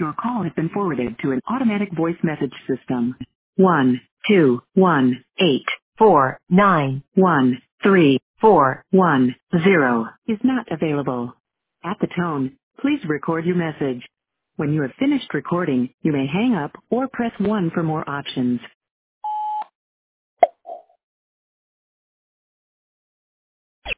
Your call has been forwarded to an automatic voice message system. 12184913410 is not available. At the tone, please record your message. When you have finished recording, you may hang up or press 1 for more options.